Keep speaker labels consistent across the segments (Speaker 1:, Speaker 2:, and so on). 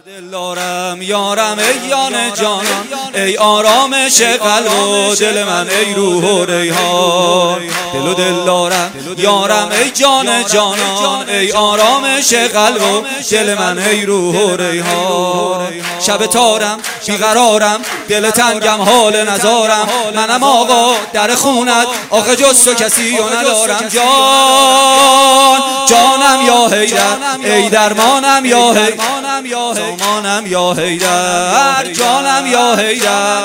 Speaker 1: دلدارم یارم ای یان جانان، ای آرامش قلب و دل من، ای روح و ریحان. دل و دلدارم یارم ای جان جانان، ای آرامش قلب و دل من، ای روح و ریحان. شب تارم بیقرارم، دل تنگم حال نزارم، منم آقا در خونت، آخه جز تو کسی و ندارم. جانم یا حیدر، ای درمانم یا حیدر، سامانم یا حیدر، جانم یا حیدر،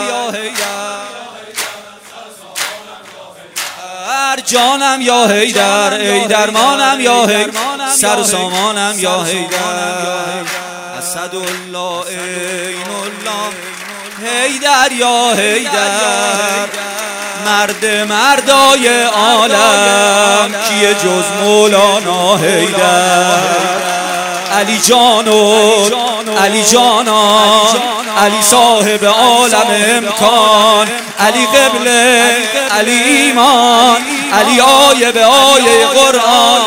Speaker 1: جانم یا حیدر، ای درمانم یا حیدر، سر و سامانم یا حیدر. اسدالله عین الله حیدر یا حیدر، مرد مردای عالم کیه جز مولانا حیدر. علی جان و علی جانان، علی صاحب عالم امکان، علی قبله، علی ایمان، علی آیه به آیه قرآن.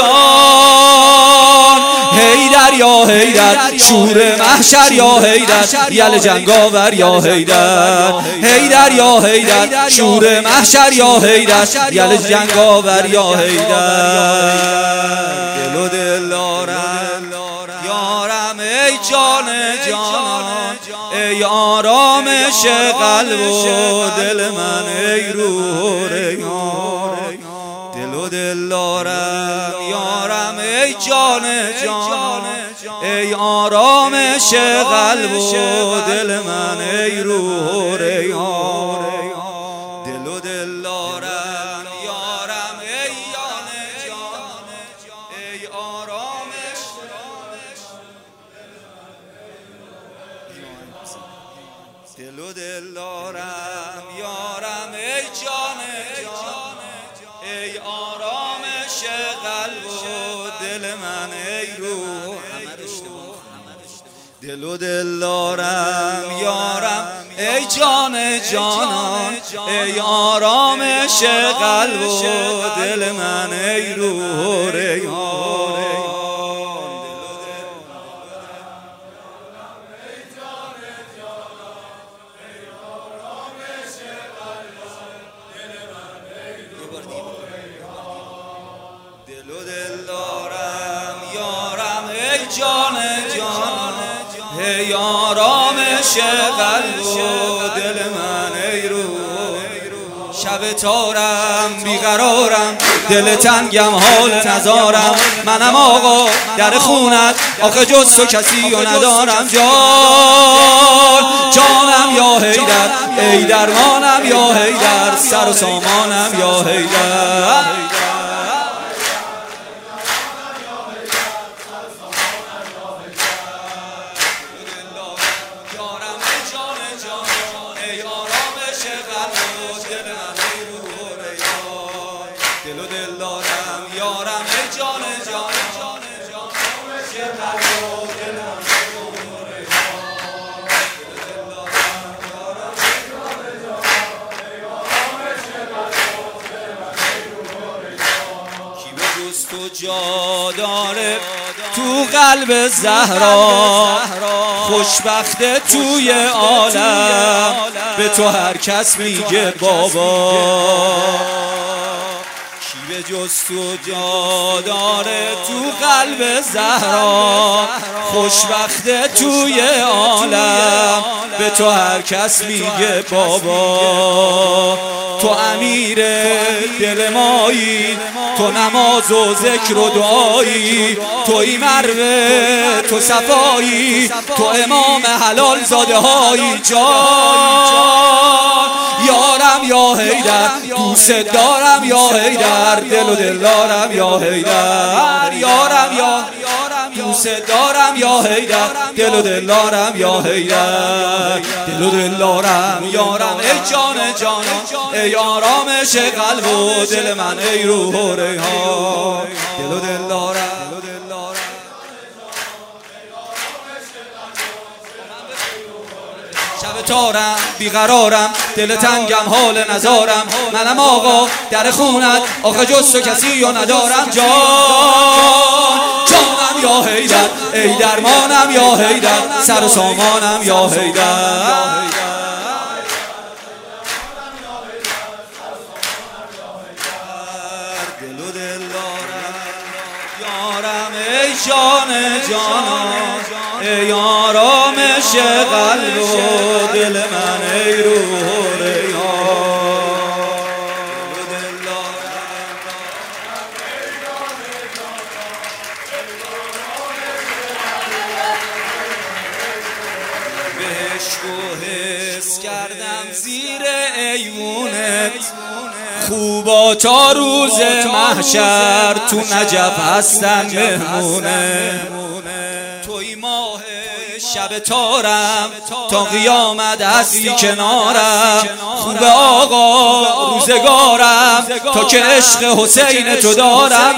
Speaker 1: جان حیدر یا حیدر، شور محشر یا حیدر، یل جنگاور یا حیدر. حیدر یا حیدر، شور محشر یا حیدر، یل جنگاور یا حیدر. دل و دلدارم یارم ای جان جانان، ای آرامش قلب و دل من، ای روح و ریحان. دل و دلدارم یارم ای جان جانان، ای آرامش قلب و دل من، ای روح و ریحان. دل و دلدارم یارم ای جان جانان، ای آرامش. دل و دلدارم یارم ای جان جان، ای آرامش قلب و دل من، ای روح. دل و دلدارم یارم ای جان جانان، ای آرامش قلب و دل من، ای روح و ریحان. دل و دلدارم یارم ای جان جانان، ای آرامش قلب و دل من، ای روح. شب تارم بیقرارم، دل تنگم حال نزارم، منم آقا در خونت، آخه جز تو کسی و ندارم. جانم یا حیدر، ای درمانم یا حیدر، سر و سامانم یا حیدر. دل و دلدارم یارم ای جان جان، کی به جز تو جا داره تو قلب زهرا، خوشبخته توی عالم به تو هر کس میگه بابا. کی به جز تو جا داره تو قلب زهرا، خوشبخته توی عالم به تو هر کس میگه بابا. تو امیر دل مایی، تو نماز و ذکر و دعایی، توی مروه تو صفایی، تو امام حلال زاده هایی. جان یارم یا حیدر، دوست دارم یا حیدر، دل و دلدارم یا حیدر. یارم یا دوست دارم یا حیدر، دل و دلدارم یا حیدر. دل و دلدارم یارم ای جان جانان، ای آرامش قلب و دل من، ای روح و ریحان. دل و دلدارم شب تارم بیقرارم، دل تنگم حال نزارم، منم آقا در خونت، آخه جز تو کسی و ندارم. جانم یا حیدر، ای درمانم یا حیدر، سر و سامانم یا حیدر. دل و دل دارم یارم ای جان جانان، ای آرامش قلب و دل من، ای روح ریحان. عشق و حس کردم زیر ایوونت، خوبا تا روز محشر تو نجف هستن مهمونه. توی ماه شب تارم تا قیامت هستی کنارم، خوب آقا روزگارم تا که عشق حسین تو دارم.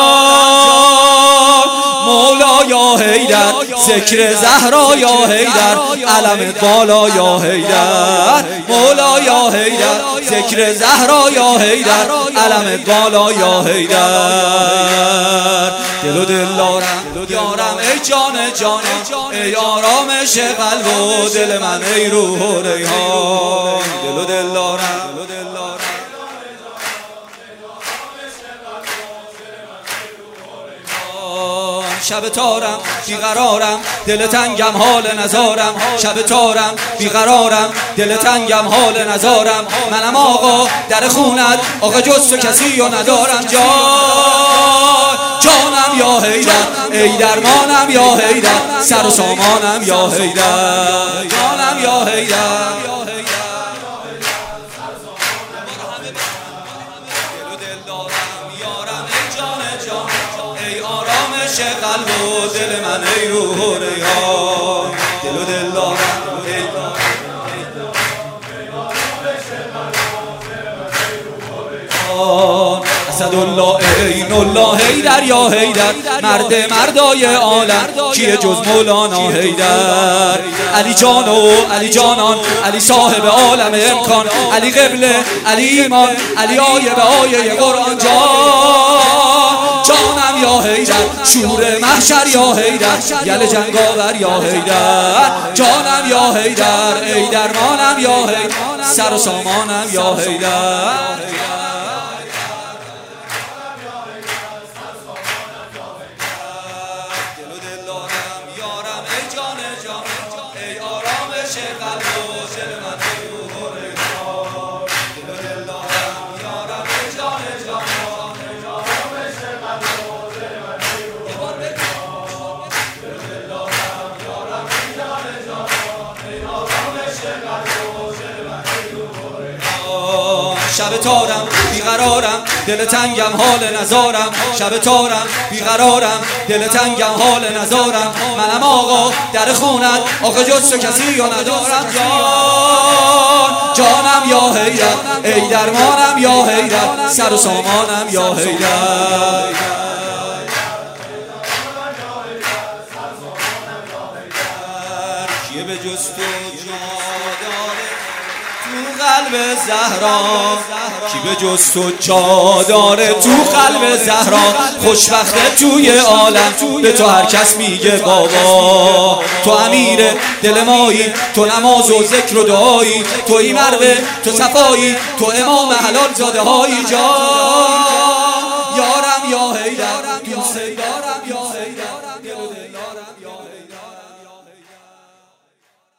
Speaker 1: جان مولا یا حیدر، ذکر زهرا یا حیدر، علم بالا یا حیدر. مولا یا حیدر، ذکر زهرا یا حیدر، علم بالا یا حیدر. دل و دل دارم یارم ای جان جانان، ای آرامش قلب و دل من، ای روح و ریحان. دل و دل دارم شب تارم بیقرارم، دل تنگم حال نزارم. شب تارم بیقرارم، دل تنگم حال نزارم. منم آقا در خونت، آقا جز تو کسی رو ندارم. جانم یا حیدر، ای درمانم یا حیدر، سر و سامانم یا حیدر. جانم یا حیدر، ای آرامش قلب و دل من، ای روح و ریحان. دل و دل دارم اسدالله عین الله حیدر یا حیدر، مرد مردای عالم کیه جز مولانا حیدر. علی جان و علی جانان، علی صاحب عالم امکان، علی قبله، علی ایمان، علی آیه به آیه قرآن. جانم یا حیدر، شور محشر یا حیدر، یل جنگاور یا حیدر. جانم یا حیدر، ای درمانم یا حیدر، سر و سامانم یا حیدر. ای آرامش قلب و دل من، ای روح و ریحان. دل و دل دارم یارم ای جان جانان، ای آرامش قلب و دل من، ای روح و ریحان. دل و دل دارم یارم ای جان جانان، ای آرامش قلب و دل من، ای روح و ریحان. شب تارم بیقرارم، دل تنگم حال نزارم. شب تارم بیقرارم، دل تنگم حال نزارم. منم آقا در خونت، آقا جز تو کسی رو ندارم. جانم یا حیدر، ای درمانم یا حیدر، سر و سامانم یا حیدر. کیه به جز تو جا داره تو قلب زهرا، کی به جز تو جا داره تو قلب زهرا. خوشبخته توی عالم، به تو هر کس میگه بابا. تو امیر دل مایی، تو نماز و ذکر و دعایی، توی مروه تو صفایی، تو امام حلال زاده های. جان